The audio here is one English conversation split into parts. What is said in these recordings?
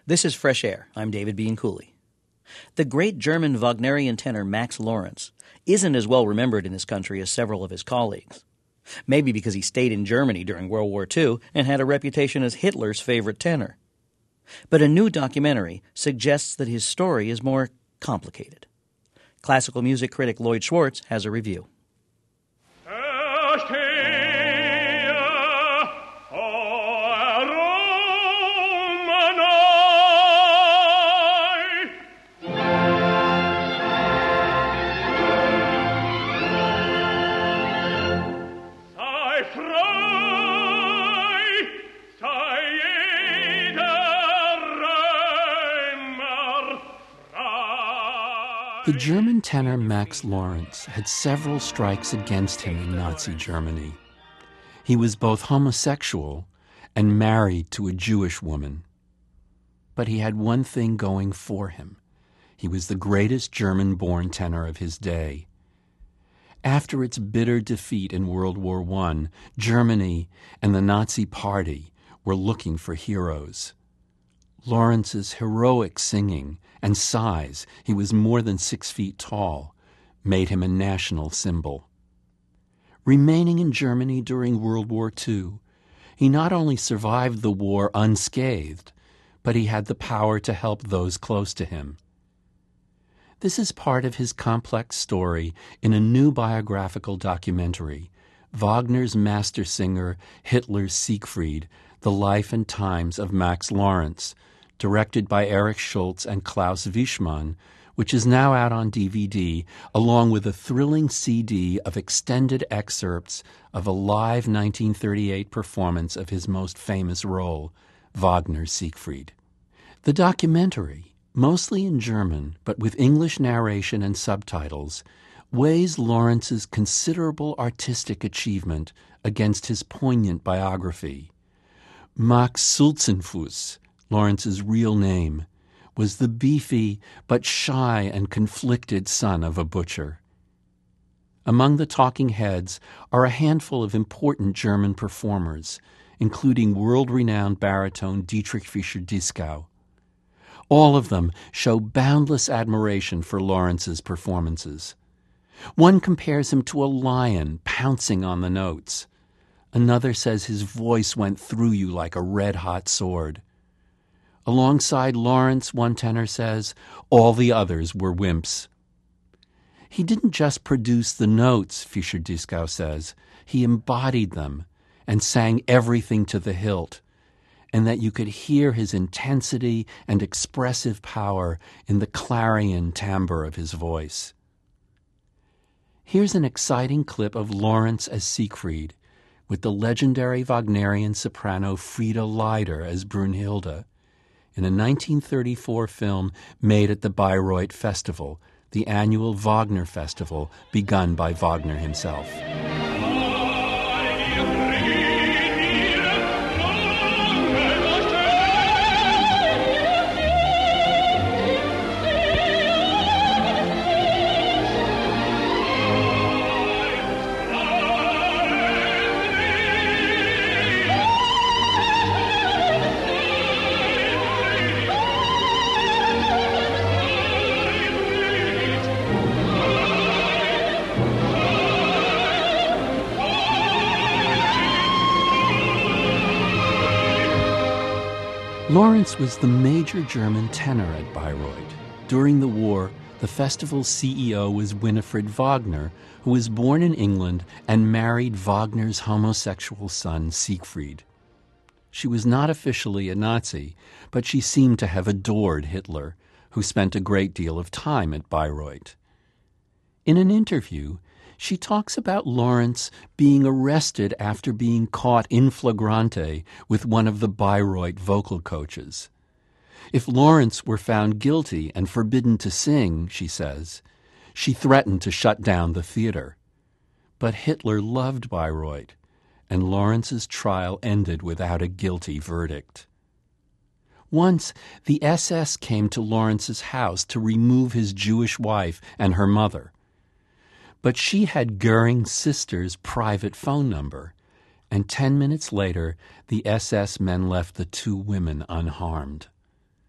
This is Fresh Air. I'm David Bean Cooley. The great German Wagnerian tenor Max Lorenz isn't as well remembered in this country as several of his colleagues. Maybe because he stayed in Germany during World War II and had a reputation as Hitler's favorite tenor. But a new documentary suggests that his story is more complicated. Classical music critic Lloyd Schwartz has a review. The German tenor Max Lorenz had several strikes against him in Nazi Germany. He was both homosexual and married to a Jewish woman. But he had one thing going for him. He was the greatest German-born tenor of his day. After its bitter defeat in World War I, Germany and the Nazi Party were looking for heroes. Lorenz's heroic singing and size, he was more than 6 feet tall, made him a national symbol. Remaining in Germany during World War II, he not only survived the war unscathed, but he had the power to help those close to him. This is part of his complex story in a new biographical documentary, Wagner's master singer, Hitler's Siegfried, The Life and Times of Max Lorenz, directed by Erich Schultz and Klaus Wischmann, which is now out on DVD, along with a thrilling CD of extended excerpts of a live 1938 performance of his most famous role, Wagner's Siegfried. The documentary, mostly in German but with English narration and subtitles, weighs Lorenz's considerable artistic achievement against his poignant biography. Max Sulzenfuss, Lorenz's real name, was the beefy but shy and conflicted son of a butcher. Among the talking heads are a handful of important German performers, including world-renowned baritone Dietrich Fischer-Dieskau. All of them show boundless admiration for Lorenz's performances. One compares him to a lion pouncing on the notes. Another says his voice went through you like a red-hot sword. Alongside Lorenz, one tenor says, all the others were wimps. He didn't just produce the notes, Fischer-Dieskau says. He embodied them and sang everything to the hilt, and that you could hear his intensity and expressive power in the clarion timbre of his voice. Here's an exciting clip of Lorenz as Siegfried, with the legendary Wagnerian soprano Frida Leider as Brunhilde, in a 1934 film made at the Bayreuth Festival, the annual Wagner Festival begun by Wagner himself. Lorenz was the major German tenor at Bayreuth. During the war, the festival's CEO was Winifred Wagner, who was born in England and married Wagner's homosexual son, Siegfried. She was not officially a Nazi, but she seemed to have adored Hitler, who spent a great deal of time at Bayreuth. In an interview, she talks about Lorenz being arrested after being caught in flagrante with one of the Bayreuth vocal coaches. If Lorenz were found guilty and forbidden to sing, she says, she threatened to shut down the theater. But Hitler loved Bayreuth, and Lorenz's trial ended without a guilty verdict. Once, the SS came to Lorenz's house to remove his Jewish wife and her mother. But she had Goering's sister's private phone number, and 10 minutes later, the SS men left the two women unharmed.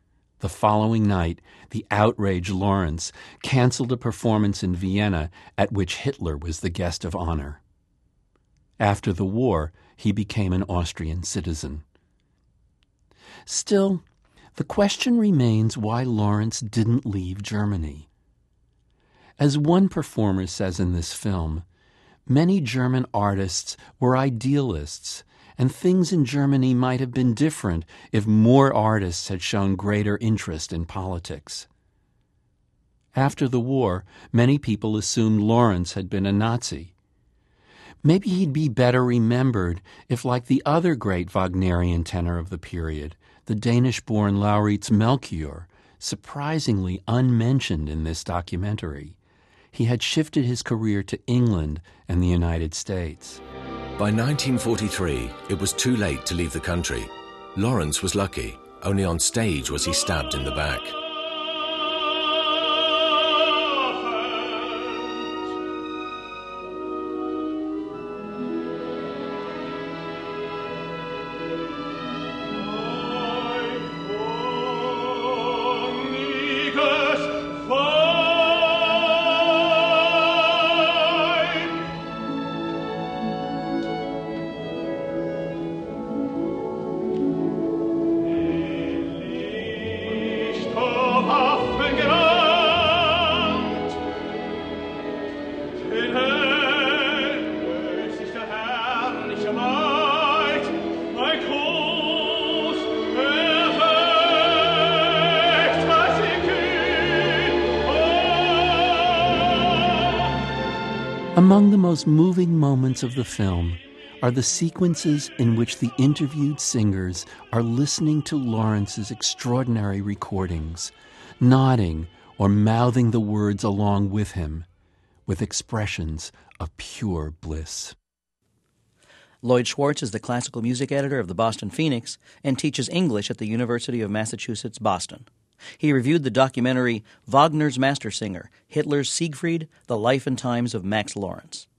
The following night, the outraged Lawrence canceled a performance in Vienna at which Hitler was the guest of honor. After the war, he became an Austrian citizen. Still, the question remains why Lawrence didn't leave Germany. As one performer says in this film, many German artists were idealists, and things in Germany might have been different if more artists had shown greater interest in politics. After the war, many people assumed Lawrence had been a Nazi. Maybe he'd be better remembered if, like the other great Wagnerian tenor of the period, the Danish-born Lauritz Melchior, surprisingly unmentioned in this documentary, he had shifted his career to England and the United States. By 1943, it was too late to leave the country. Lawrence was lucky. Only on stage was he stabbed in the back. Among the most moving moments of the film are the sequences in which the interviewed singers are listening to Lawrence's extraordinary recordings, nodding or mouthing the words along with him, with expressions of pure bliss. Lloyd Schwartz is the classical music editor of the Boston Phoenix and teaches English at the University of Massachusetts, Boston. He reviewed the documentary Wagner's Master Singer, Hitler's Siegfried, The Life and Times of Max Lawrence.